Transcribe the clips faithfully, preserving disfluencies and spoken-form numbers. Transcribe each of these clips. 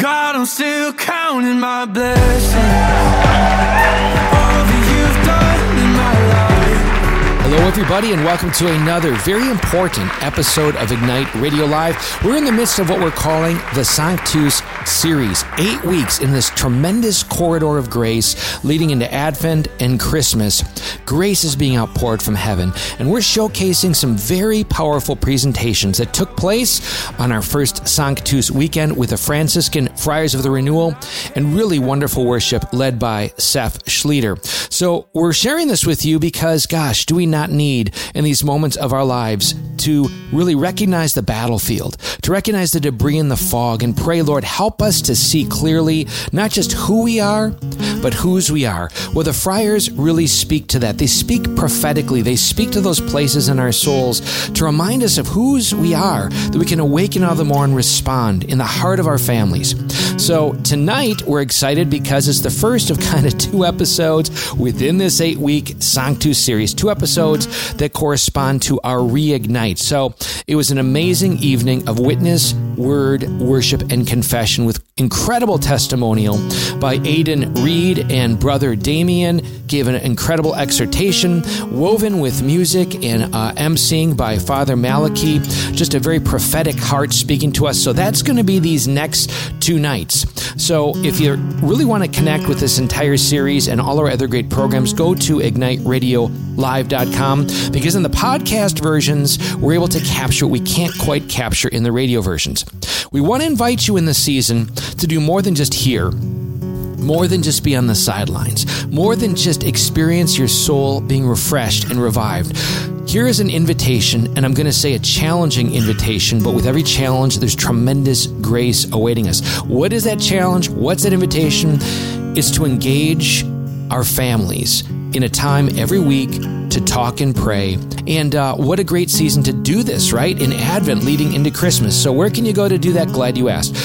God, I'm still counting my blessings. All that you've done in my life. Hello, everybody, and welcome to another very important episode of Ignite Radio Live. We're in the midst of what we're calling the Sanctus series, eight weeks in this tremendous corridor of grace leading into Advent and Christmas. Grace is being outpoured from heaven, and we're showcasing some very powerful presentations that took place on our first Sanctus weekend with the Franciscan Friars of the Renewal, and really wonderful worship led by Seth Schlueter. So we're sharing this with you because, gosh, do we not need in these moments of our lives to really recognize the battlefield, to recognize the debris in the fog, and pray, Lord, help us to see clearly not just who we are, but whose we are. Well, the friars really speak to that. They speak prophetically. They speak to those places in our souls to remind us of whose we are, that we can awaken all the more and respond in the heart of our families. So tonight, we're excited because it's the first of kind of two episodes within this eight-week Sanctus series, two episodes that correspond to our Reignite. So it was an amazing evening of witness, word, worship, and confession with incredible testimonial by Aidan Reed, and Brother Damien gave an incredible exhortation woven with music and uh, emceeing by Father Malachi. Just a very prophetic heart speaking to us. So that's going to be these next two nights. So if you really want to connect with this entire series and all our other great programs, go to ignite radio live dot com, because in the podcast versions, we're able to capture what we can't quite capture in the radio versions. We want to invite you in this season to do more than just hear, more than just be on the sidelines, more than just experience your soul being refreshed and revived. Here is an invitation, and I'm going to say a challenging invitation, but with every challenge, there's tremendous grace awaiting us. What is that challenge? What's that invitation? It's to engage our families in a time every week to talk and pray. And uh, what a great season to do this, right? In Advent leading into Christmas. So where can you go to do that? Glad you asked.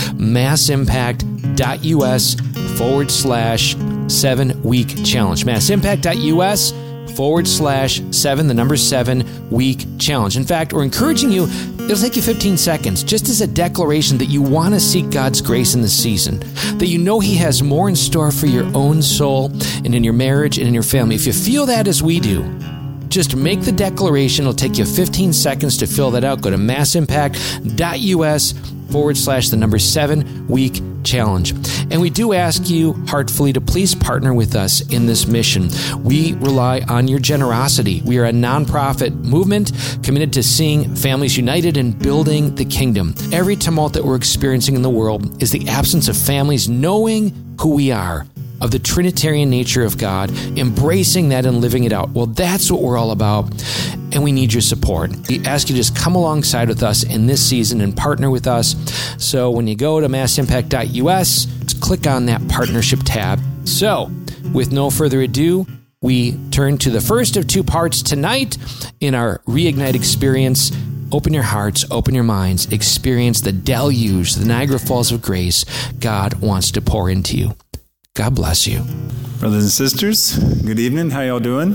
massimpact.us forward slash seven week challenge. massimpact.us forward slash seven, the number seven week challenge. In fact, we're encouraging you, it'll take you fifteen seconds, just as a declaration that you want to seek God's grace in this season, that you know He has more in store for your own soul and in your marriage and in your family. If you feel that as we do, just make the declaration. It'll take you fifteen seconds to fill that out. Go to massimpact.us forward slash the number seven week challenge. And we do ask you heartfully to please partner with us in this mission. We rely on your generosity. We are a nonprofit movement committed to seeing families united and building the kingdom. Every tumult that we're experiencing in the world is the absence of families knowing who we are, of the Trinitarian nature of God, embracing that and living it out. Well, that's what we're all about, and we need your support. We ask you to just come alongside with us in this season and partner with us. So when you go to massimpact.us, just click on that partnership tab. So with no further ado, we turn to the first of two parts tonight in our Reignite experience. Open your hearts, open your minds, experience the deluge, the Niagara Falls of grace God wants to pour into you. God bless you. Brothers and sisters, good evening. How y'all doing?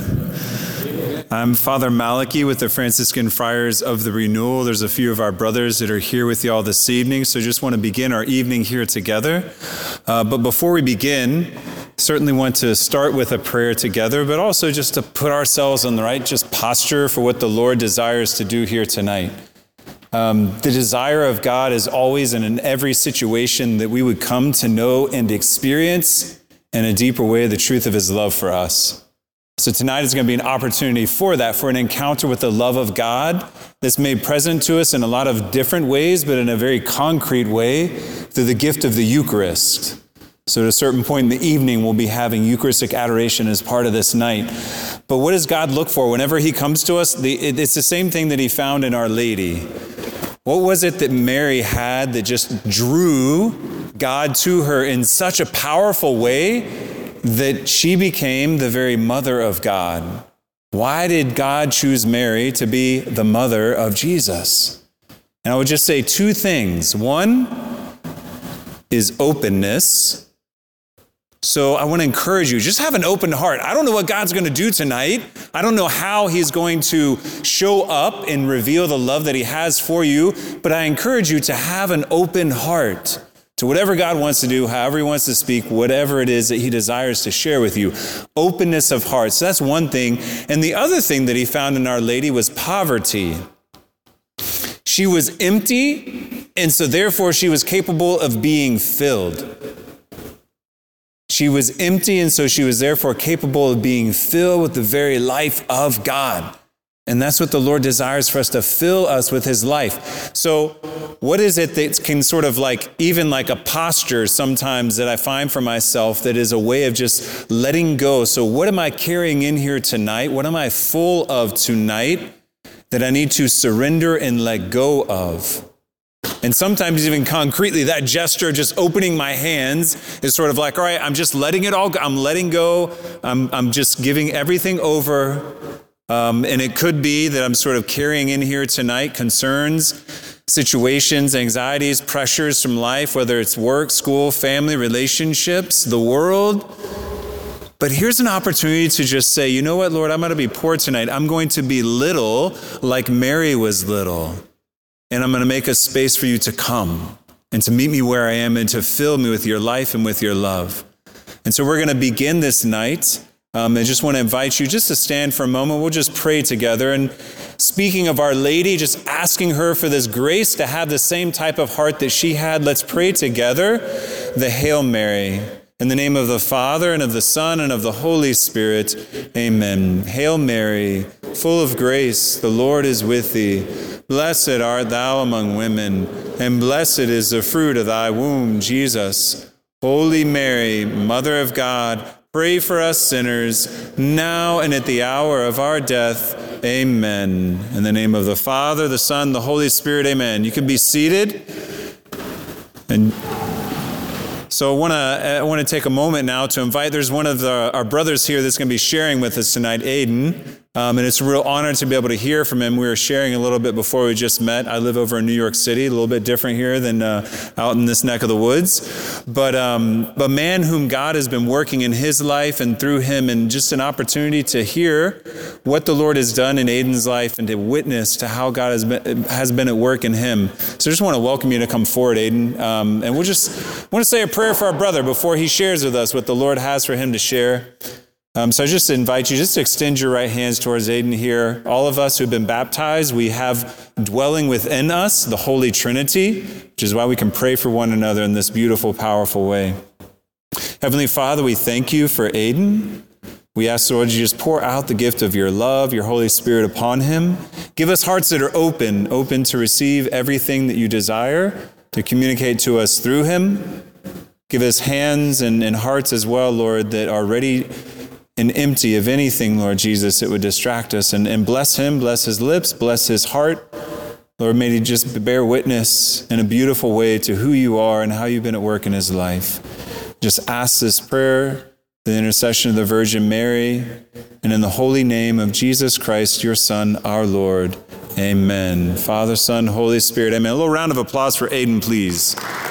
I'm Father Malachi with the Franciscan Friars of the Renewal. There's a few of our brothers that are here with y'all this evening, so just want to begin our evening here together. Uh, but before we begin, certainly want to start with a prayer together, but also just to put ourselves in the right just posture for what the Lord desires to do here tonight. Um, the desire of God is always and in every situation that we would come to know and experience in a deeper way the truth of His love for us. So tonight is going to be an opportunity for that, for an encounter with the love of God that's made present to us in a lot of different ways, but in a very concrete way through the gift of the Eucharist. So at a certain point in the evening, we'll be having Eucharistic adoration as part of this night. But what does God look for whenever He comes to us? The, it's the same thing that He found in Our Lady. What was it that Mary had that just drew God to her in such a powerful way that she became the very mother of God? Why did God choose Mary to be the mother of Jesus? And I would just say two things. One is openness. So I want to encourage you, just have an open heart. I don't know what God's going to do tonight. I don't know how He's going to show up and reveal the love that He has for you, but I encourage you to have an open heart, to whatever God wants to do, however he wants to speak, whatever it is that he desires to share with you. Openness of heart. So that's one thing. And the other thing that he found in Our Lady was poverty. She was empty, and so therefore she was capable of being filled. She was empty, and so she was therefore capable of being filled with the very life of God. And that's what the Lord desires for us, to fill us with his life. So what is it that can sort of like, even like a posture sometimes that I find for myself that is a way of just letting go? So what am I carrying in here tonight? What am I full of tonight that I need to surrender and let go of? And sometimes even concretely, that gesture, just opening my hands, is sort of like, all right, I'm just letting it all go. I'm letting go. I'm, I'm just giving everything over. Um, and it could be that I'm sort of carrying in here tonight concerns, situations, anxieties, pressures from life, whether it's work, school, family, relationships, the world. But here's an opportunity to just say, you know what, Lord, I'm going to be poor tonight. I'm going to be little like Mary was little. And I'm going to make a space for you to come and to meet me where I am and to fill me with your life and with your love. And so we're going to begin this night. Um, I just want to invite you just to stand for a moment. We'll just pray together. And speaking of Our Lady, just asking her for this grace to have the same type of heart that she had. Let's pray together the Hail Mary. In the name of the Father, and of the Son, and of the Holy Spirit. Amen. Hail Mary, full of grace, the Lord is with thee. Blessed art thou among women, and blessed is the fruit of thy womb, Jesus. Holy Mary, Mother of God, pray for us sinners, now and at the hour of our death. Amen. In the name of the Father, the Son, the Holy Spirit. Amen. You can be seated. And so I want to I want to take a moment now to invite, there's one of the, our brothers here that's going to be sharing with us tonight, Aiden. Um, and it's a real honor to be able to hear from him. We were sharing a little bit before we just met. I live over in New York City, a little bit different here than uh, out in this neck of the woods. But um, a man whom God has been working in his life and through him, and just an opportunity to hear what the Lord has done in Aiden's life and to witness to how God has been, has been at work in him. So I just want to welcome you to come forward, Aiden. Um, and we'll just want to say a prayer for our brother before he shares with us what the Lord has for him to share. Um, so I just invite you just to extend your right hands towards Aiden here. All of us who've been baptized, we have dwelling within us the Holy Trinity, which is why we can pray for one another in this beautiful, powerful way. Heavenly Father, we thank you for Aiden. We ask, Lord, you just pour out the gift of your love, your Holy Spirit upon him. Give us hearts that are open, open to receive everything that you desire, to communicate to us through him. Give us hands and, and hearts as well, Lord, that are ready and empty of anything, Lord Jesus, that would distract us. And, and bless him, bless his lips, bless his heart. Lord, may he just bear witness in a beautiful way to who you are and how you've been at work in his life. Just ask this prayer, the intercession of the Virgin Mary, and in the holy name of Jesus Christ, your Son, our Lord. Amen. Father, Son, Holy Spirit, amen. A little round of applause for Aiden, please.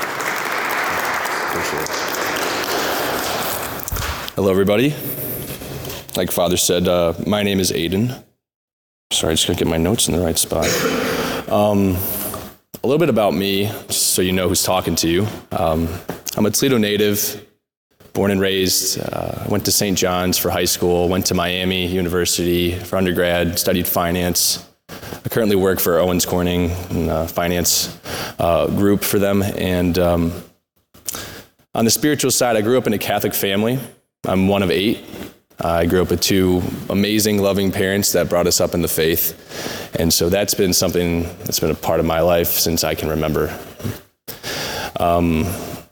Hello, everybody. Like Father said, uh, my name is Aiden. Sorry, I just gotta get my notes in the right spot. Um, a little bit about me, just so you know who's talking to you. Um, I'm a Toledo native, born and raised. Uh, I went to Saint John's for high school, went to Miami University for undergrad, studied finance. I currently work for Owens Corning in the finance uh, group for them. And um, on the spiritual side, I grew up in a Catholic family. I'm one of eight. Uh, I grew up with two amazing, loving parents that brought us up in the faith. And so that's been something that's been a part of my life since I can remember. Um,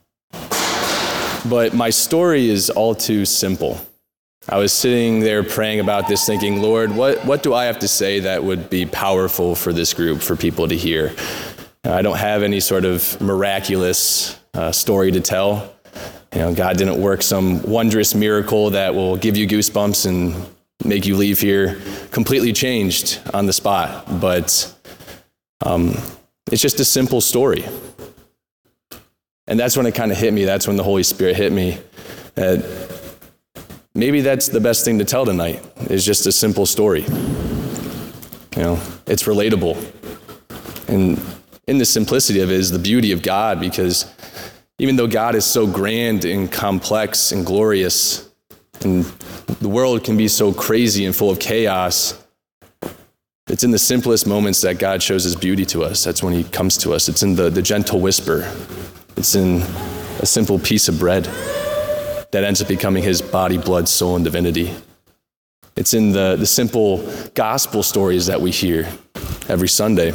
but my story is all too simple. I was sitting there praying about this, thinking, Lord, what, what do I have to say that would be powerful for this group, for people to hear? I don't have any sort of miraculous uh, story to tell. You know, God didn't work some wondrous miracle that will give you goosebumps and make you leave here completely changed on the spot. But um, it's just a simple story. And that's when it kind of hit me. That's when the Holy Spirit hit me. That maybe that's the best thing to tell tonight, is just a simple story. You know, it's relatable. And in the simplicity of it is the beauty of God, because Even though God is so grand and complex and glorious, and the world can be so crazy and full of chaos, it's in the simplest moments that God shows his beauty to us. That's when he comes to us. It's in the, the gentle whisper. It's in a simple piece of bread that ends up becoming his body, blood, soul, and divinity. It's in the, the simple gospel stories that we hear every Sunday.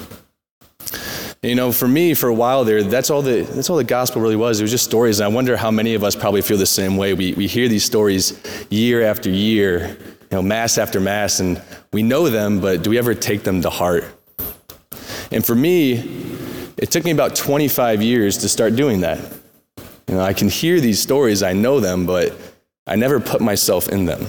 You know, for me, for a while there, that's all the that's all the gospel really was. It was just stories. And I wonder how many of us probably feel the same way. We we hear these stories year after year, you know, mass after mass, and we know them, but do we ever take them to heart? And for me, it took me about twenty-five years to start doing that. You know, I can hear these stories, I know them, but I never put myself in them.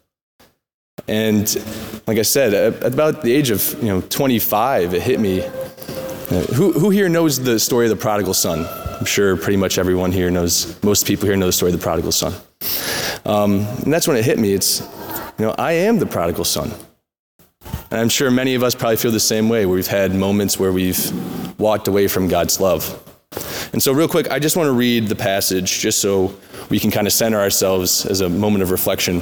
And like I said, at about the age of, you know, twenty-five, it hit me. Who who here knows the story of the prodigal son? I'm sure pretty much everyone here knows, most people here know the story of the prodigal son. Um, and that's when it hit me. It's, you know, I am the prodigal son. And I'm sure many of us probably feel the same way, where we've had moments where we've walked away from God's love. And so real quick, I just want to read the passage just so we can kind of center ourselves as a moment of reflection.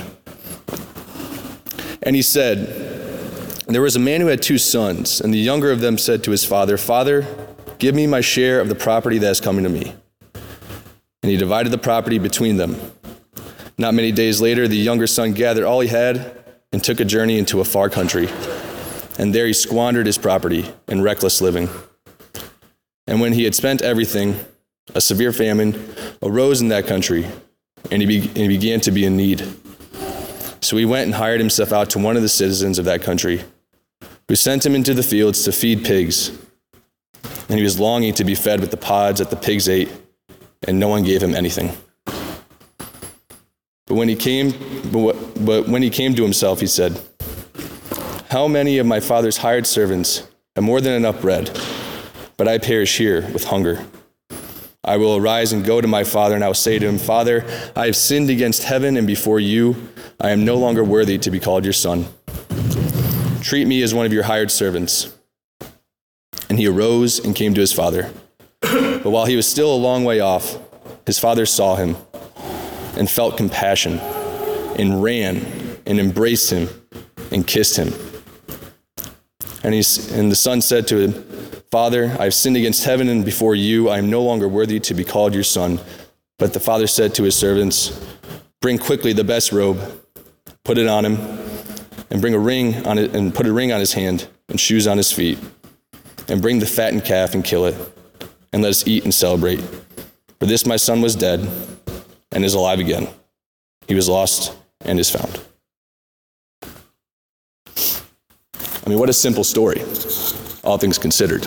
And he said, "There was a man who had two sons, and the younger of them said to his father, 'Father, give me my share of the property that is coming to me.' And he divided the property between them. Not many days later, the younger son gathered all he had and took a journey into a far country. And there he squandered his property in reckless living. And when he had spent everything, a severe famine arose in that country, and he, be- and he began to be in need. So he went and hired himself out to one of the citizens of that country, who sent him into the fields to feed pigs. And he was longing to be fed with the pods that the pigs ate, and no one gave him anything. But when he came, but, but when he came to himself, he said, 'How many of my father's hired servants have more than enough bread, but I perish here with hunger? I will arise and go to my father, and I will say to him, Father, I have sinned against heaven and before you. I am no longer worthy to be called your son. Treat me as one of your hired servants.' And he arose and came to his father. But while he was still a long way off, his father saw him and felt compassion and ran and embraced him and kissed him. And, he's, and the son said to him, 'Father, I have sinned against heaven and before you. I am no longer worthy to be called your son.' But the father said to his servants, 'Bring quickly the best robe, put it on him, and bring a ring on it, and put a ring on his hand and shoes on his feet, and bring the fattened calf and kill it, and let us eat and celebrate. For this my son was dead and is alive again. He was lost and is found.'" I mean, what a simple story, all things considered.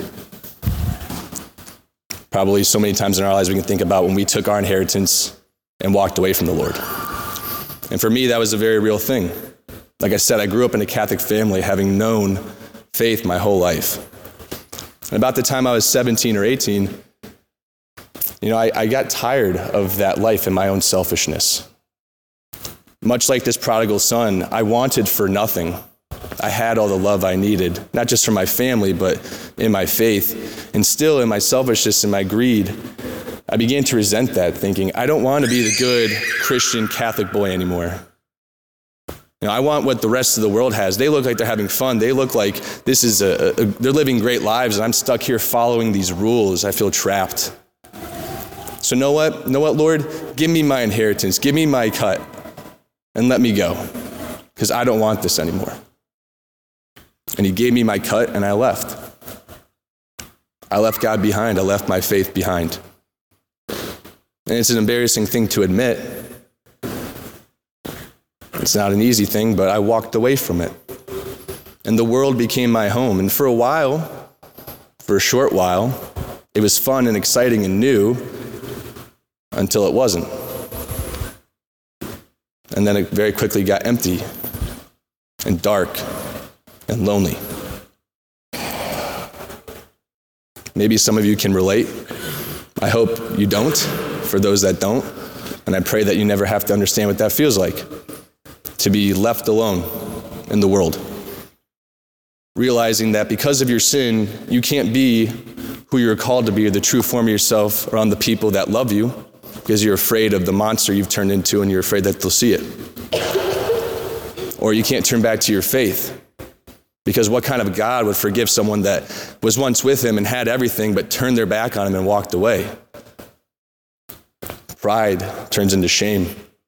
Probably so many times in our lives we can think about when we took our inheritance and walked away from the Lord. And for me, that was a very real thing. Like I said, I grew up in a Catholic family, having known faith my whole life. And about the time I was seventeen or eighteen, you know, I, I got tired of that life and my own selfishness. Much like this prodigal son, I wanted for nothing. I had all the love I needed, not just from my family, but in my faith. And still in my selfishness and my greed, I began to resent that, thinking, I don't want to be the good Christian Catholic boy anymore. You know, I want what the rest of the world has. They look like they're having fun. They look like this is a, a they're living great lives, and I'm stuck here following these rules. I feel trapped. So know what? Know what, Lord? Give me my inheritance. Give me my cut, and let me go, because I don't want this anymore. And he gave me my cut, and I left. I left God behind. I left my faith behind. And it's an embarrassing thing to admit. It's not an easy thing, but I walked away from it. And the world became my home. And for a while, for a short while, it was fun and exciting and new until it wasn't. And then it very quickly got empty and dark and lonely. Maybe some of you can relate. I hope you don't, for those that don't. And I pray that you never have to understand what that feels like, to be left alone in the world. Realizing that because of your sin, you can't be who you're called to be or the true form of yourself around the people that love you because you're afraid of the monster you've turned into and you're afraid that they'll see it. Or you can't turn back to your faith because what kind of God would forgive someone that was once with him and had everything but turned their back on him and walked away? Pride turns into shame.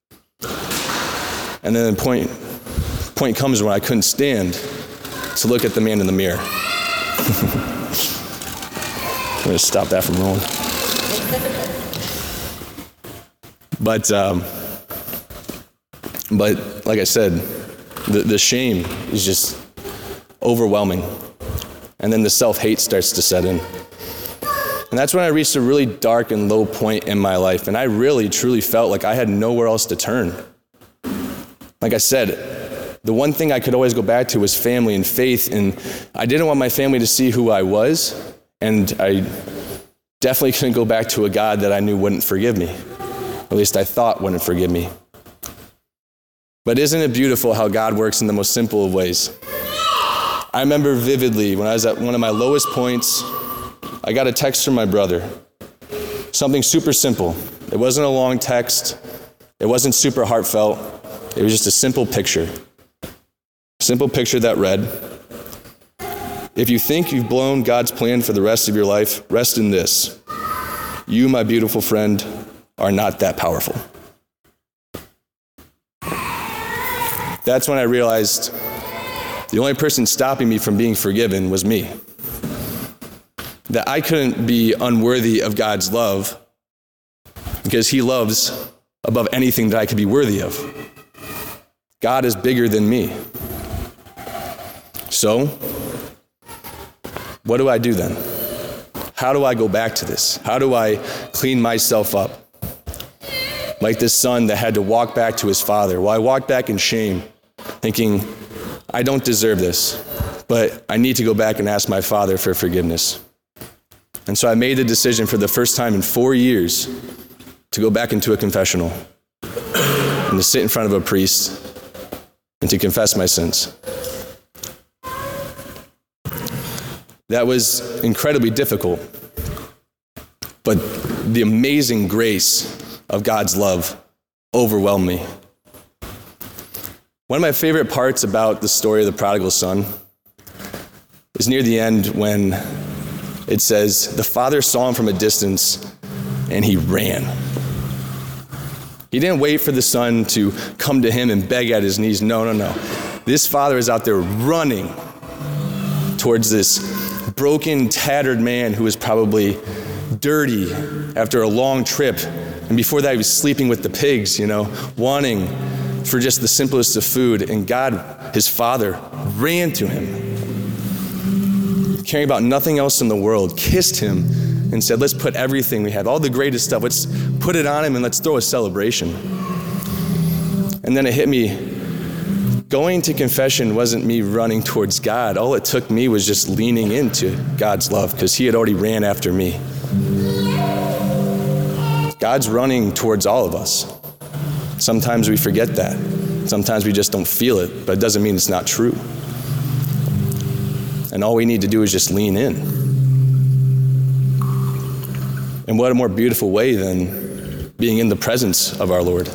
And then the point, point comes when I couldn't stand to look at the man in the mirror. I'm going to stop that from rolling. But, um, but like I said, the, the shame is just overwhelming. And then the self-hate starts to set in. And that's when I reached a really dark and low point in my life. And I really, truly felt like I had nowhere else to turn. Like I said, the one thing I could always go back to was family and faith. And I didn't want my family to see who I was. And I definitely couldn't go back to a God that I knew wouldn't forgive me. At least I thought wouldn't forgive me. But isn't it beautiful how God works in the most simple of ways? I remember vividly when I was at one of my lowest points, I got a text from my brother. Something super simple. It wasn't a long text. It wasn't super heartfelt. It was just a simple picture. Simple picture that read, "If you think you've blown God's plan for the rest of your life, rest in this. You, my beautiful friend, are not that powerful." That's when I realized the only person stopping me from being forgiven was me. That I couldn't be unworthy of God's love because he loves above anything that I could be worthy of. God is bigger than me. So, what do I do then? How do I go back to this? How do I clean myself up? Like this son that had to walk back to his father. Well, I walked back in shame, thinking, I don't deserve this, but I need to go back and ask my father for forgiveness. And so I made the decision for the first time in four years to go back into a confessional and to sit in front of a priest and to confess my sins. That was incredibly difficult, but the amazing grace of God's love overwhelmed me. One of my favorite parts about the story of the prodigal son is near the end when it says, the father saw him from a distance and he ran. He didn't wait for the son to come to him and beg at his knees. No, no, no. This father is out there running towards this broken, tattered man who was probably dirty after a long trip. And before that, he was sleeping with the pigs, you know, wanting for just the simplest of food. And God, his father, ran to him, caring about nothing else in the world, kissed him and said, let's put everything we have, all the greatest stuff, let's put it on him and let's throw a celebration. And then it hit me. Going to confession wasn't me running towards God. All it took me was just leaning into God's love because he had already ran after me. God's running towards all of us. Sometimes we forget that. Sometimes we just don't feel it, but it doesn't mean it's not true. And all we need to do is just lean in. And what a more beautiful way than being in the presence of our Lord.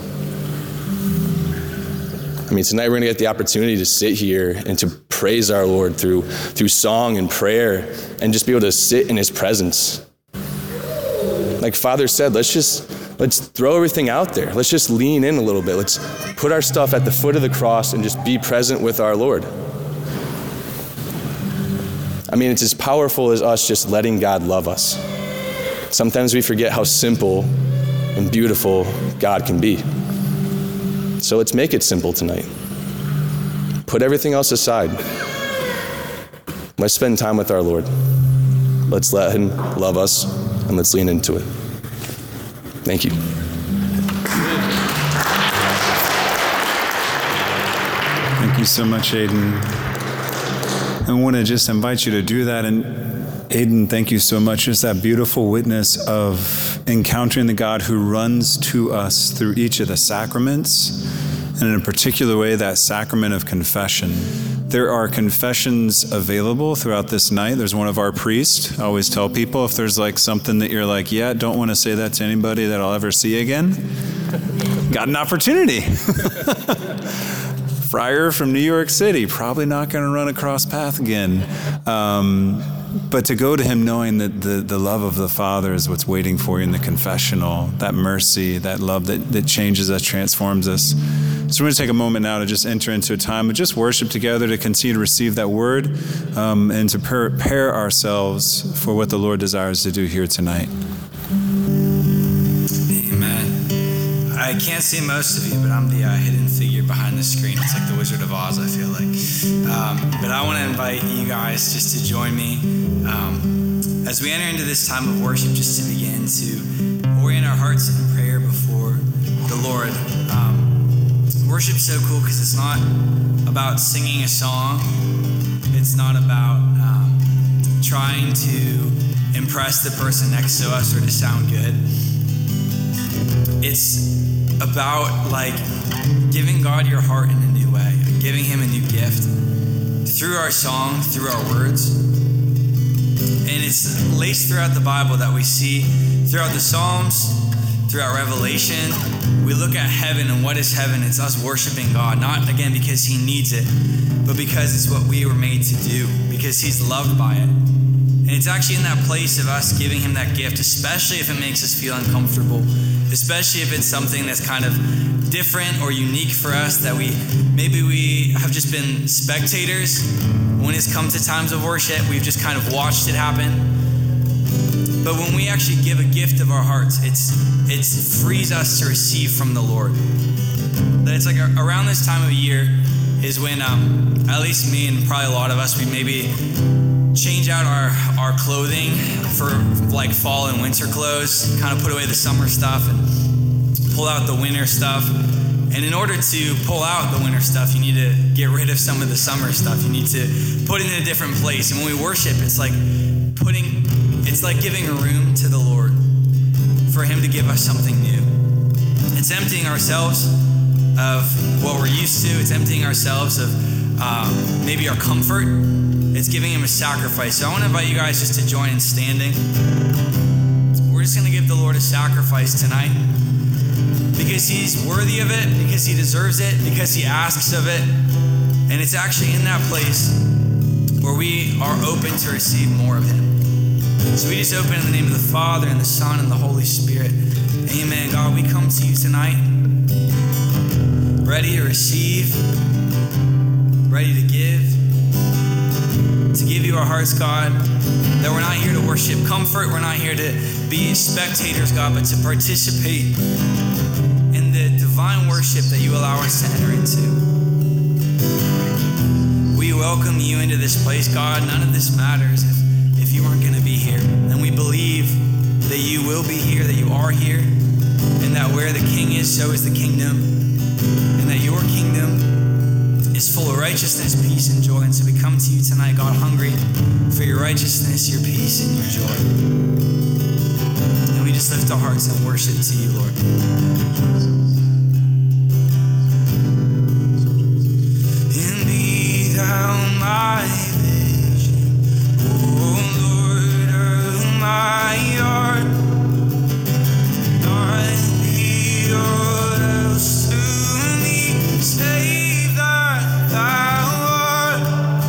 I mean, tonight we're going to get the opportunity to sit here and to praise our Lord through through song and prayer and just be able to sit in his presence. Like Father said, let's just, let's throw everything out there. Let's just lean in a little bit. Let's put our stuff at the foot of the cross and just be present with our Lord. I mean, it's as powerful as us just letting God love us. Sometimes we forget how simple and beautiful God can be. So let's make it simple tonight. Put everything else aside. Let's spend time with our Lord. Let's let him love us, and let's lean into it. Thank you. Thank you so much, Aiden. I want to just invite you to do that. And Aiden, thank you so much. Just that beautiful witness of encountering the God who runs to us through each of the sacraments, and in a particular way, that sacrament of confession. There are confessions available throughout this night. There's one of our priests. I always tell people if there's like something that you're like, yeah, don't want to say that to anybody that I'll ever see again, got an opportunity. Friar from New York City, probably not going to run across path again. Um, but to go to him knowing that the, the love of the Father is what's waiting for you in the confessional, that mercy, that love that, that changes us, transforms us. So we're going to take a moment now to just enter into a time of just worship together, to continue to receive that word, um, and to prepare ourselves for what the Lord desires to do here tonight. Amen. I can't see most of you, but I'm the uh, hidden figure behind the screen. It's like the Wizard of Oz, I feel like. Um, but I want to invite you guys just to join me um, as we enter into this time of worship, just to begin to orient our hearts in prayer before the Lord. Um, Worship's so cool because it's not about singing a song. It's not about um, trying to impress the person next to us or to sound good. It's about like giving God your heart in a new way, giving him a new gift through our song, through our words. And it's laced throughout the Bible that we see throughout the Psalms, throughout Revelation. We look at heaven, and what is heaven? It's us worshiping God, not again because he needs it, but because it's what we were made to do, because he's loved by it. And it's actually in that place of us giving him that gift, especially if it makes us feel uncomfortable, especially if it's something that's kind of different or unique for us, that we maybe we have just been spectators. When it's come to times of worship, we've just kind of watched it happen. But when we actually give a gift of our hearts, it's it frees us to receive from the Lord. That it's like around this time of year is when, um, at least me and probably a lot of us, we maybe change out our, our clothing for like fall and winter clothes, kind of put away the summer stuff and pull out the winter stuff. And in order to pull out the winter stuff, you need to get rid of some of the summer stuff. You need to put it in a different place. And when we worship, it's like putting... It's like giving a room to the Lord for him to give us something new. It's emptying ourselves of what we're used to. It's emptying ourselves of um, maybe our comfort. It's giving him a sacrifice. So I want to invite you guys just to join in standing. We're just going to give the Lord a sacrifice tonight because he's worthy of it, because he deserves it, because he asks of it. And it's actually in that place where we are open to receive more of him. So we just open in the name of the Father and the Son and the Holy Spirit. Amen. God, we come to you tonight ready to receive, ready to give, to give you our hearts, God, that we're not here to worship comfort. We're not here to be spectators, God, but to participate in the divine worship that you allow us to enter into. We welcome you into this place, God. None of this matters if if you weren't going to be here. And we believe that you will be here, that you are here, and that where the King is, so is the kingdom, and that your kingdom is full of righteousness, peace, and joy. And so we come to you tonight, God, hungry for your righteousness, your peace, and your joy. And we just lift our hearts and worship to you, Lord. And be thou my my heart, not be all else to me, save that thou art,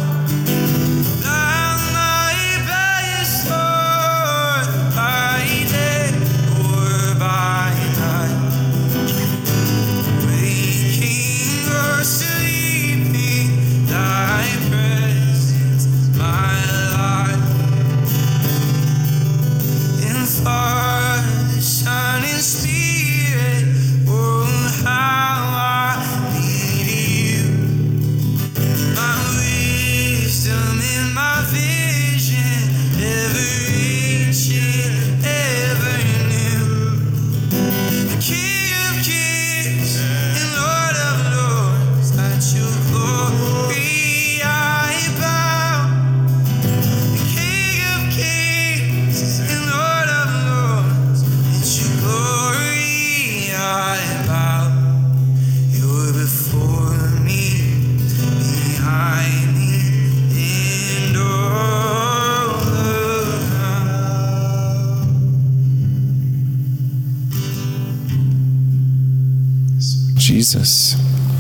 thou my best Lord, by day or by night. Jesus.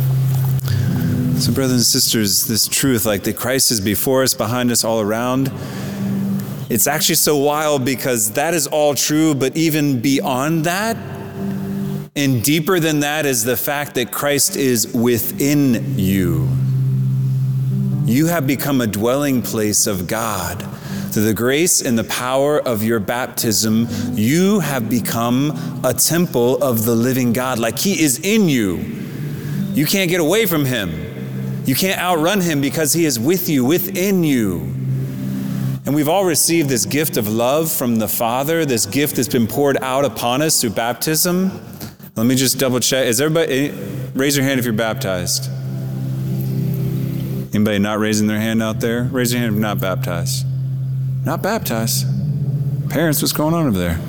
So brothers and sisters, this truth, like that Christ is before us, behind us, all around, it's actually so wild because that is all true, but even beyond that, and deeper than that is the fact that Christ is within you. You have become a dwelling place of God. Through the grace and the power of your baptism, you have become a temple of the living God. Like he is in you. You can't get away from him. You can't outrun him because he is with you, within you. And we've all received this gift of love from the Father, this gift that's been poured out upon us through baptism. Let me just double check. Is everybody, raise your hand if you're baptized. Anybody not raising their hand out there? Raise your hand if you're not baptized. Not baptized. Parents, what's going on over there?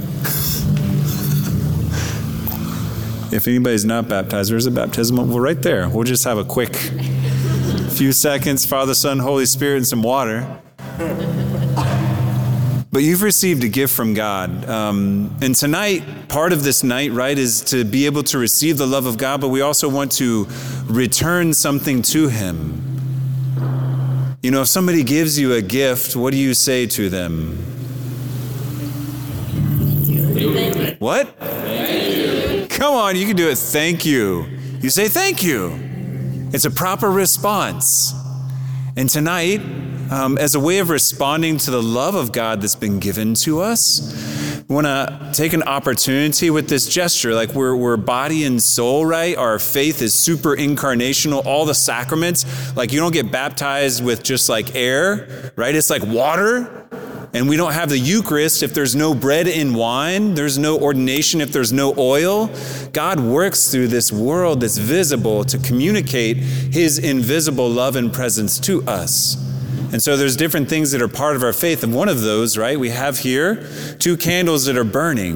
If anybody's not baptized, there's a baptismal. Well, right there. We'll just have a quick few seconds. Father, Son, Holy Spirit, and some water. But you've received a gift from God. Um, and tonight, part of this night, right, is to be able to receive the love of God, but we also want to return something to him. You know, if somebody gives you a gift, what do you say to them? What? Thank you. Come on, you can do it. Thank you. You say thank you. It's a proper response. And tonight, um, as a way of responding to the love of God that's been given to us, we want to take an opportunity with this gesture. Like we're, we're body and soul, right? Our faith is super incarnational. All the sacraments, like you don't get baptized with just like air, right? It's like water. And we don't have the Eucharist if there's no bread and wine. There's no ordination if there's no oil. God works through this world that's visible to communicate his invisible love and presence to us. And so there's different things that are part of our faith. And one of those, right, we have here two candles that are burning.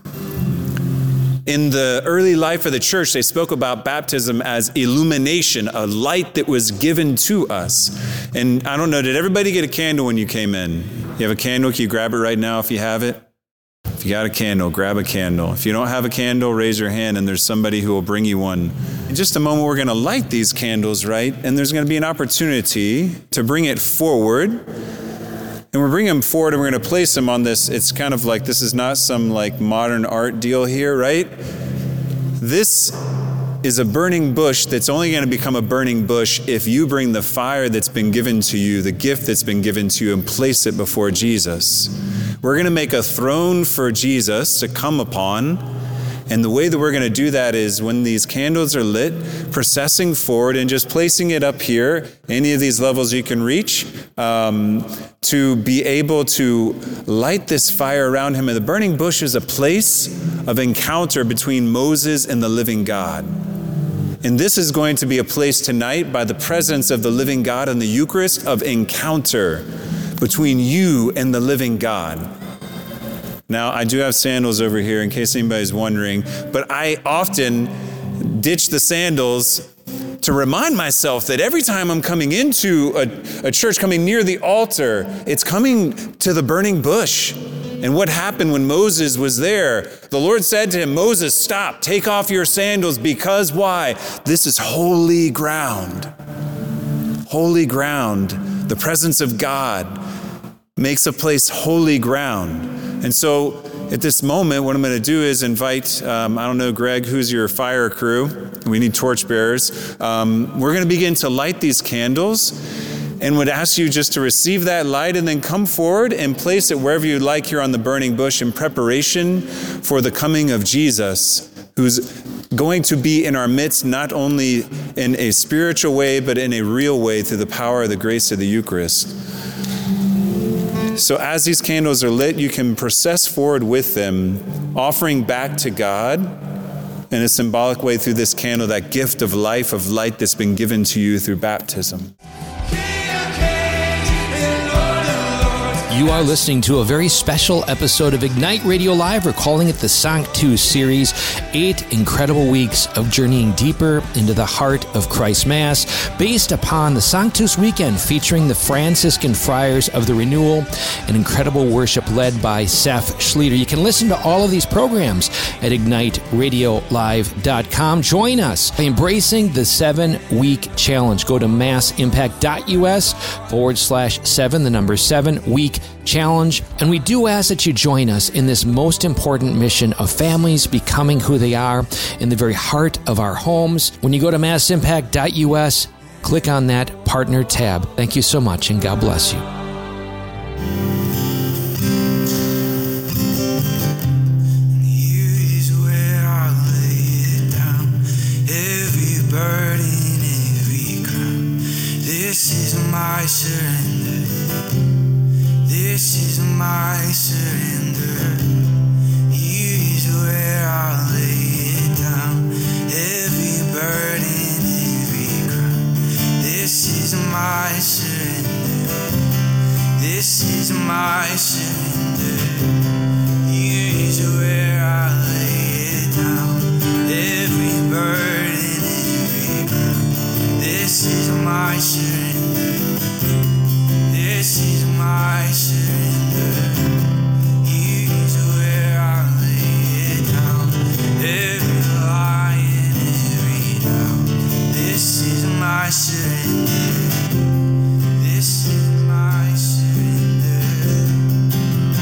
In the early life of the church, they spoke about baptism as illumination, a light that was given to us. And I don't know, did everybody get a candle when you came in? You have a candle? Can you grab it right now if you have it? If you got a candle, grab a candle. If you don't have a candle, raise your hand and there's somebody who will bring you one. In just a moment, we're going to light these candles, right? And there's going to be an opportunity to bring it forward. And we're bringing them forward and we're going to place them on this. It's kind of like, this is not some like modern art deal here, right? This is a burning bush that's only going to become a burning bush if you bring the fire that's been given to you, the gift that's been given to you, and place it before Jesus. We're going to make a throne for Jesus to come upon. And the way that we're going to do that is when these candles are lit, processing forward and just placing it up here, any of these levels you can reach, um, to be able to light this fire around him. And the burning bush is a place of encounter between Moses and the living God. And this is going to be a place tonight, by the presence of the living God in the Eucharist, of encounter between you and the living God. Now, I do have sandals over here in case anybody's wondering, but I often ditch the sandals to remind myself that every time I'm coming into a, a church, coming near the altar, it's coming to the burning bush. And what happened when Moses was there? The Lord said to him, Moses, stop, take off your sandals, because why? This is holy ground. Holy ground. The presence of God makes a place holy ground. And so at this moment, what I'm going to do is invite, um, I don't know, Greg, who's your fire crew? We need torchbearers. Um, we're going to begin to light these candles and would ask you just to receive that light and then come forward and place it wherever you'd like here on the burning bush in preparation for the coming of Jesus, who's going to be in our midst, not only in a spiritual way, but in a real way through the power of the grace of the Eucharist. So as these candles are lit, you can process forward with them, offering back to God in a symbolic way through this candle, that gift of life, of light that's been given to you through baptism. You are listening to a very special episode of Ignite Radio Live. We're calling it the Sanctus Series. Eight incredible weeks of journeying deeper into the heart of Christ Mass, based upon the Sanctus Weekend featuring the Franciscan Friars of the Renewal, an incredible worship led by Seth Schlueter. You can listen to all of these programs at ignite radio live dot com. Join us by embracing the seven-week challenge. Go to massimpact.us forward slash seven, the number seven, week challenge. And we do ask that you join us in this most important mission of families becoming who they are in the very heart of our homes. When you go to massimpact.us, click on that partner tab. Thank you so much, and God bless you. Here is where I lay it down. Every burden, every crown. This is my surrender. This is my surrender. Here is where I lay it down. Every burden, every crown. This is my surrender. This is my surrender. Here is where I lay it down. Every burden, every crown. This is my surrender. This is my surrender. Here is where I lay it down. Every lion, every doubt. This is my surrender. This is my surrender.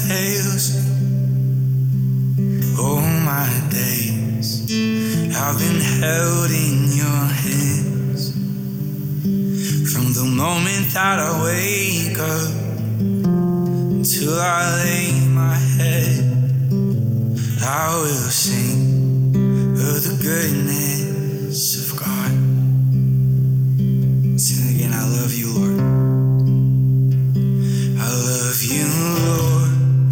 fails me. All my days I've been held in your hands. From the moment that I wake up till I lay my head, I will sing of the goodness of God. Sing again, I love you, Lord. I love you, Lord.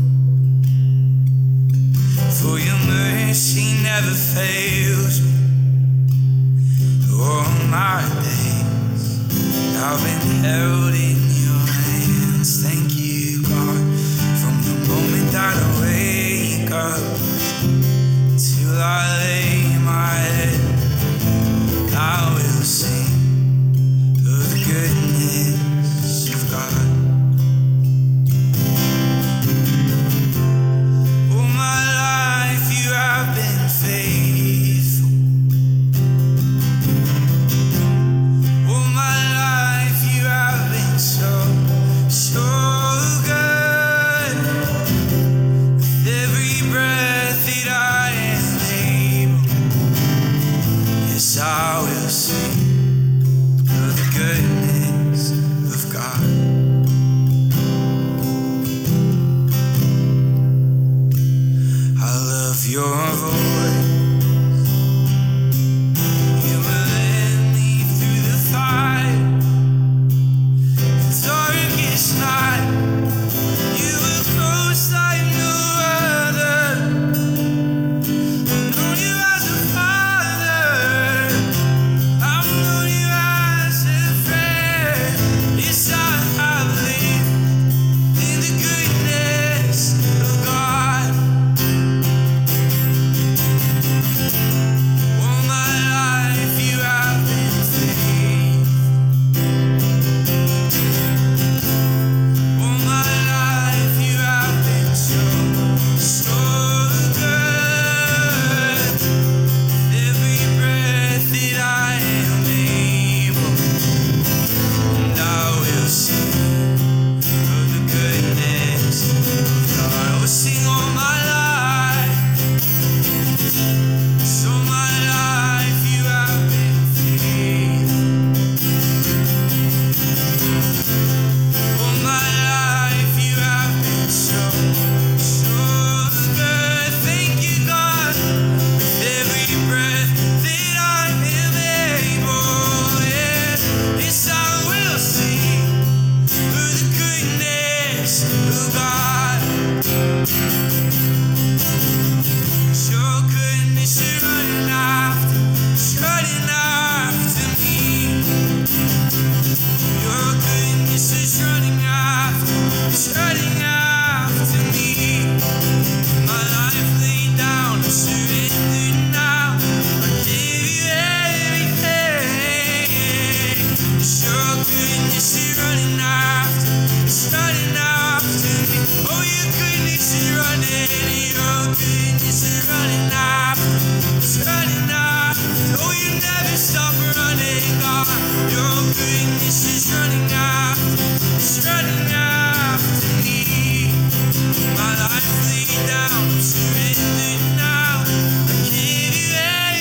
For your mercy never fails me. All my days I've been held in your hands. Thank you, God. From the moment that I wake up till I lay my head, I will sing of the goodness of God. All my life you have been faithful. All my life you have been so, so good. With every breath that I am able, yes, I will sing of the goodness of God. I love your voice. You will lead me through the fire, the darkest night. You will close like no other. I've known you as a father. I've known you as a friend. Yes, I have lived in the goodness of God. All my life you have been faithful. All my life you have been so, so good. Every breath that I am able, and I will sing of the goodness of God. I will sing all my life. So my life you have been faithful. All my life you have been so, so good. Thank you, God. With every breath that I am able, yeah, yes, I will sing of the goodness of God. Your goodness is running after, it's running after me. Your goodness is running after, it's running after me. My life laid down, I'm surrendered now. I give you everything. Your goodness is running after, it's running after me. Oh, your goodness is running, your goodness is running after, it's running after. Oh, you never stop running, God. Your goodness is running after, it's running after me. My life laid down, I'm surrendered now. I give you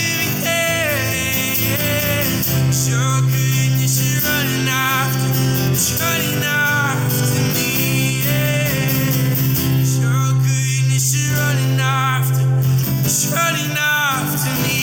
everything. Your goodness is running after, it's running after me. Yeah. Your goodness is running after, it's running after me.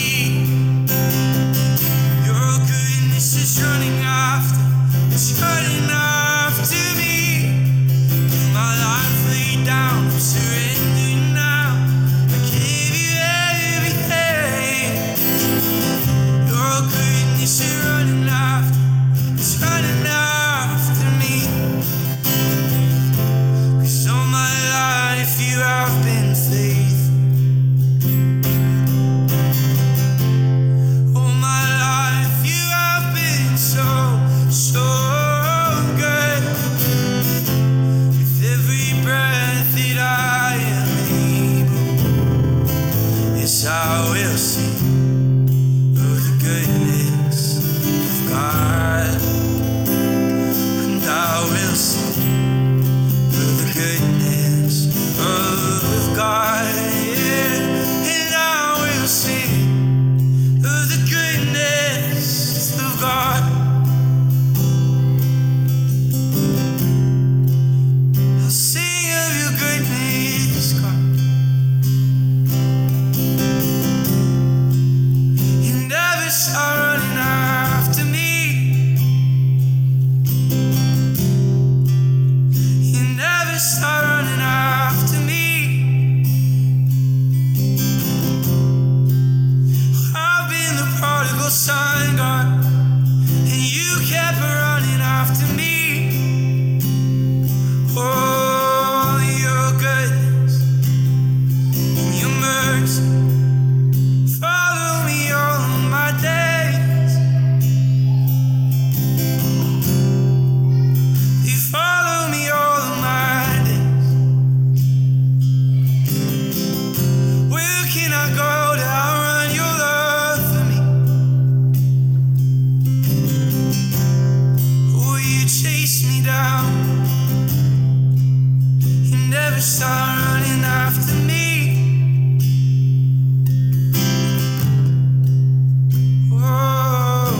Your goodness is running after, it's running after me. My life laid down, I'm surrendered now. I give you everything. Your goodness is running after, it's running after me. 'Cause all my life you have been faithful. All my life you have been so, so good. With every breath that I am able, yes, I will sing of the goodness of God. And I will sing of the goodness of running after me. Whoa.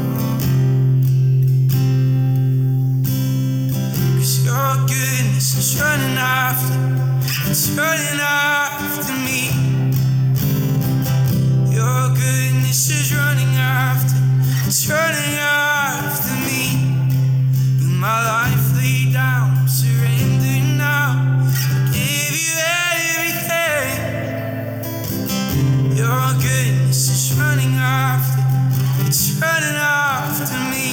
'Cause your goodness is running after, it's running after me. Your goodness is running after, it's running after me. With my life laid down, surrender now. Give you everything. Your goodness is running after, it's running after me.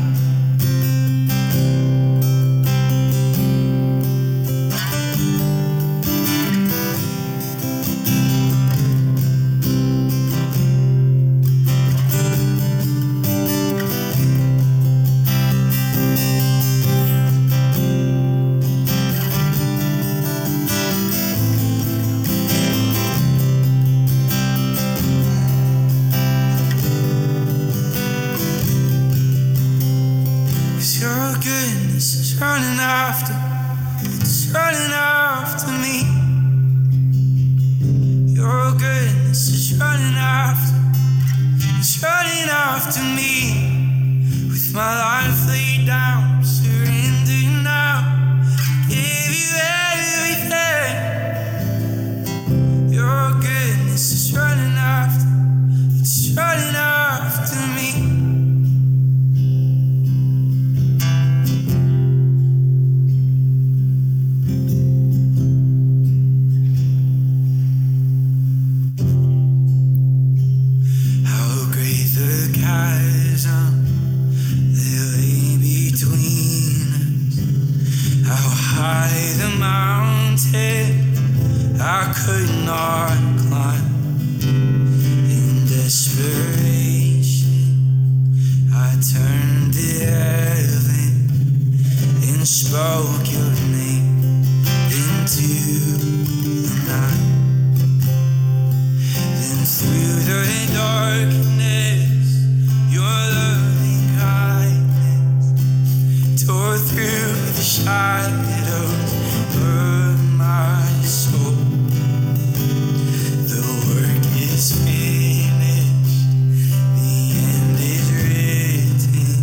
Running after, it's running after me. Your goodness is running after, it's running after me. With my life laid down, surrender now. Give you everything. Your goodness is running after, it's running after me. I could not climb. In desperation, I turned to heaven and spoke your name into the night. Then through the darkness, your loving kindness tore through the shadows of my soul. The work is finished, the end is written.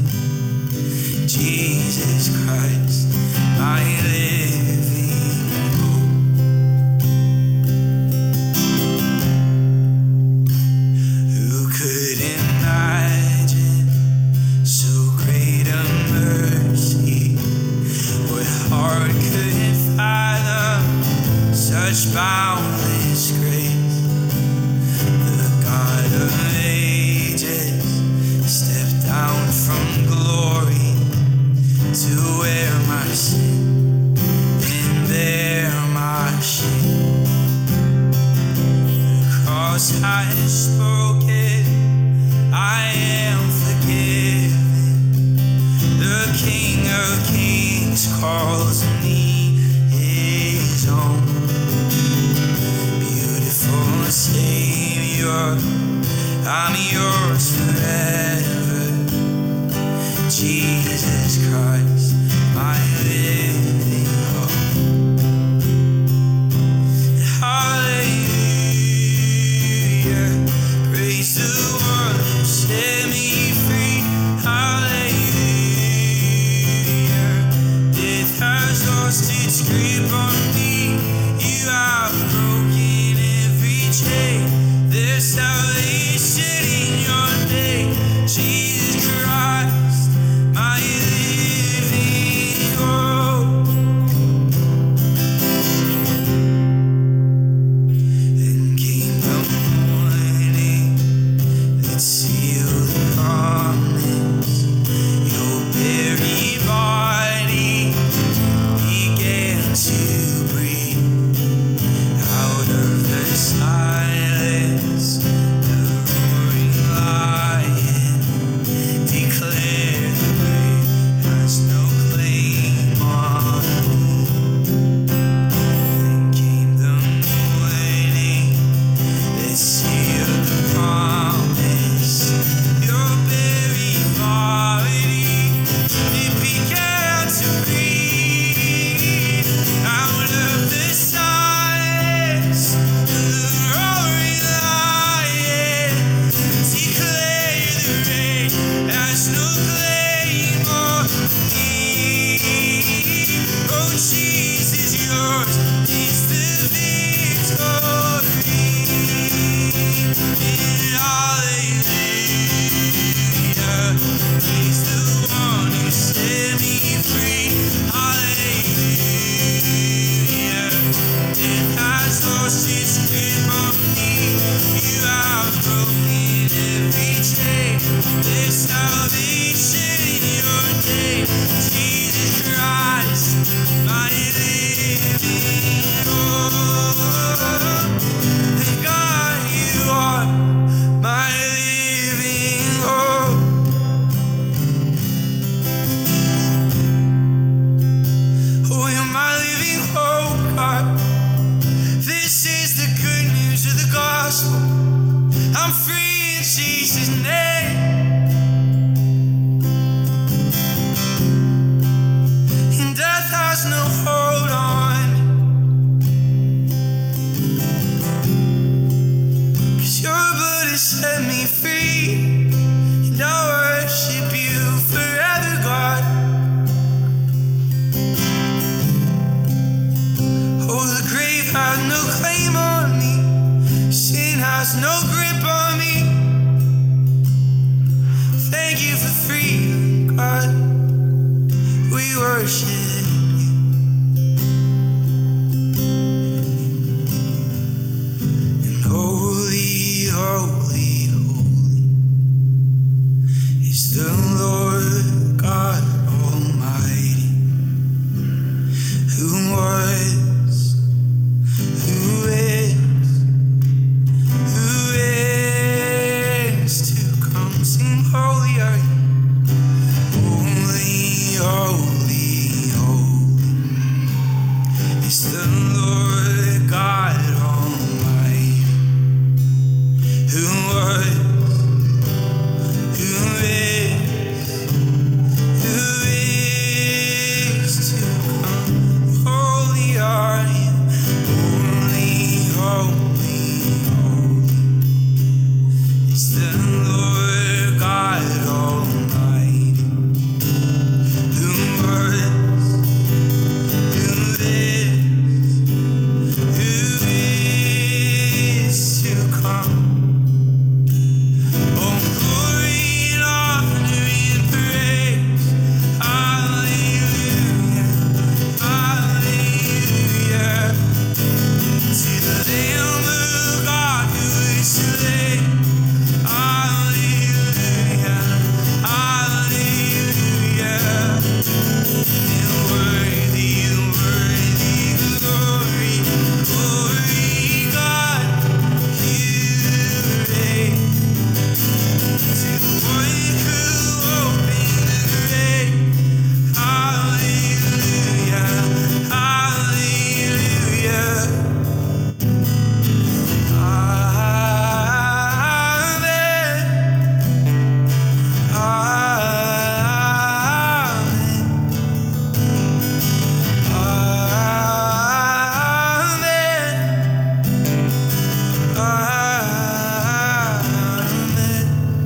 Jesus Christ, my living hope. Who could imagine so great a mercy? What heart could fathom such boundless grace? The God of ages stepped down from glory to wear my sin and bear my shame. The cross has spoken, I am forgiven. The King of Kings calls me his own. Beautiful Savior, I'm yours forever. Jesus Christ, my living hope. Hallelujah, praise the one who set me free. Hallelujah, death has lost its grip on me. You have broken every chain. There's salvation in your name. Jesus Christ, my living has no grip on me. Thank you for freedom, God. We worship you. And holy, holy, holy is the Lord God Almighty, who was, who is, who is to come. Sing holy are you. Holy, holy, holy is the Lord God Almighty, who was, who is, who is to come. Holy are you. Holy, holy, holy is the Lord God Almighty, who was, who is, who is to come. Oh, glory and honor and praise. Hallelujah, hallelujah. To the Lamb of God who is slain. Hallelujah, hallelujah. And worthy, worthy, glory, glory, God, you reign. To the one who opened the grave. Hallelujah, hallelujah. Amen, amen, amen.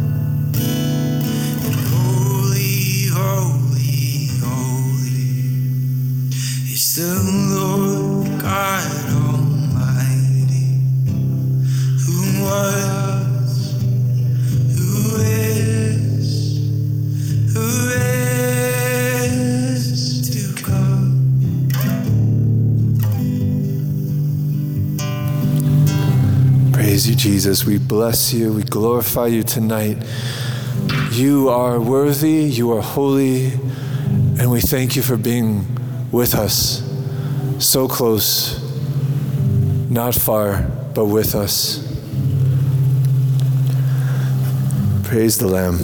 Holy, holy, holy is the Lord God Almighty, who was, who is, who is to come. Praise you, Jesus. We bless you. We glorify you tonight. You are worthy. You are holy. And we thank you for being with us. So close, not far, but with us. Praise the Lamb.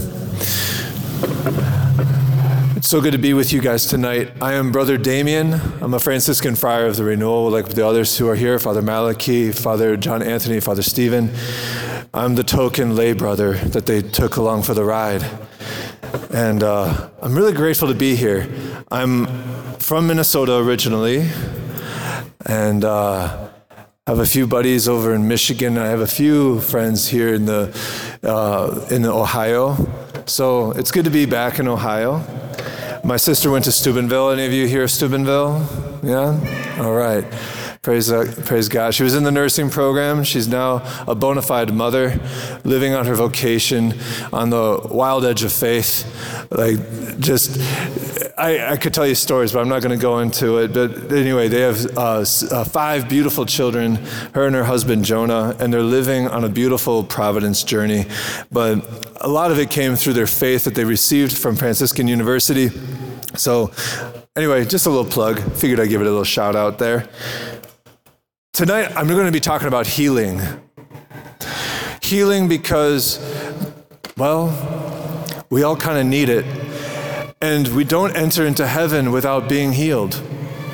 It's so good to be with you guys tonight. I am Brother Damien. I'm a Franciscan friar of the Renewal, like the others who are here, Father Malachi, Father John Anthony, Father Stephen. I'm the token lay brother that they took along for the ride. And uh, I'm really grateful to be here. I'm from Minnesota originally, and uh, I have a few buddies over in Michigan. I have a few friends here in the uh, in Ohio. So it's good to be back in Ohio. My sister went to Steubenville. Any of you here Steubenville? Yeah? All right. Praise, uh, praise God. She was in the nursing program. She's now a bona fide mother, living on her vocation on the wild edge of faith. Like, just, I, I could tell you stories, but I'm not going to go into it. But anyway, they have uh, uh, five beautiful children, her and her husband, Jonah, and they're living on a beautiful Providence journey. But a lot of it came through their faith that they received from Franciscan University. So anyway, just a little plug. Figured I'd give it a little shout out there. Tonight, I'm going to be talking about healing. Healing because, well, we all kind of need it. And we don't enter into heaven without being healed.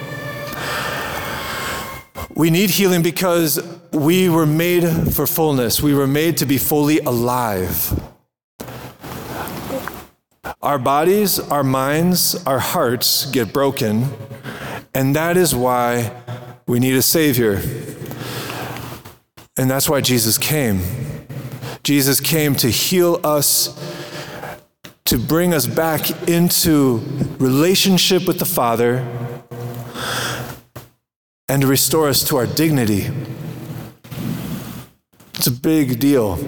We need healing because we were made for fullness. We were made to be fully alive. Our bodies, our minds, our hearts get broken, and that is why we need a Savior. And that's why Jesus came. Jesus came to heal us, to bring us back into relationship with the Father, and to restore us to our dignity. It's a big deal.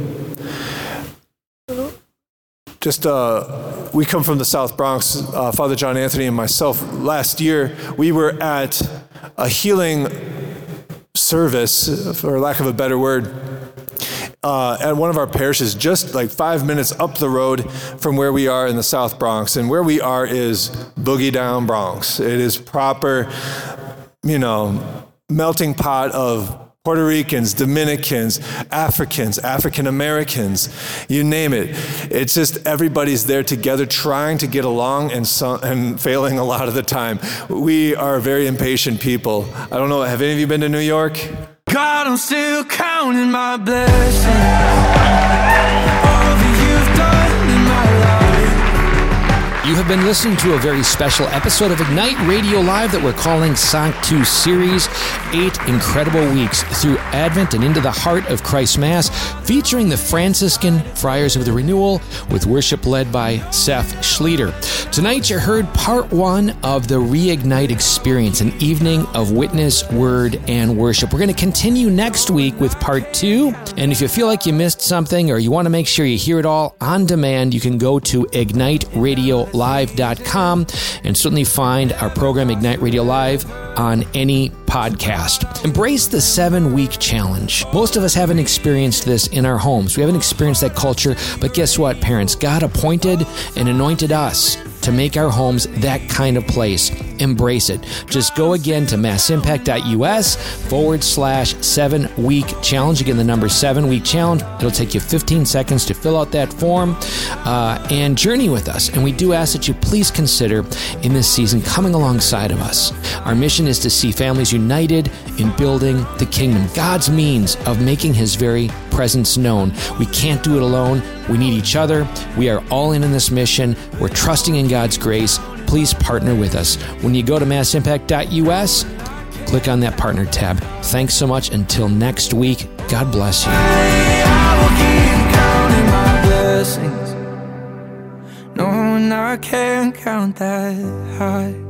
Just, uh, we come from the South Bronx. Uh, Father John Anthony and myself, last year, we were at a healing service, for lack of a better word, uh, at one of our parishes, just like five minutes up the road from where we are in the South Bronx. And where we are is boogie down Bronx. It is proper, you know, melting pot of Puerto Ricans, Dominicans, Africans, African Americans, you name it. It's just everybody's there together trying to get along and so, and failing a lot of the time. We are very impatient people. I don't know, have any of you been to New York? God, I'm still counting my blessings. All that you've done in my life. You have been listening to a very special episode of Ignite Radio Live that we're calling Sanctus Series, eight incredible weeks through Advent and into the heart of Christ Mass, featuring the Franciscan Friars of the Renewal with worship led by Seth Schlueter. Tonight you heard part one of the Reignite Experience, an evening of witness, word, and worship. We're going to continue next week with part two, and if you feel like you missed something or you want to make sure you hear it all on demand, you can go to ignite radio live dot com and certainly find our program Ignite Radio Live on any podcast. Embrace the seven-week challenge. Most of us haven't experienced this in our homes. We haven't experienced that culture, but guess what, parents? God appointed and anointed us to make our homes that kind of place. Embrace it. Just go again to massimpact.us forward slash seven week challenge. Again, the number seven week challenge. It'll take you fifteen seconds to fill out that form uh, and journey with us. And we do ask that you please consider in this season coming alongside of us. Our mission is to see families united in building the kingdom, God's means of making his very presence known. We can't do it alone. We need each other. We are all in in this mission. We're trusting in God's grace. Please partner with us. When you go to massimpact.us, click on that partner tab. Thanks so much. Until next week, God bless you. I will keep counting my blessings, knowing I can't count that high.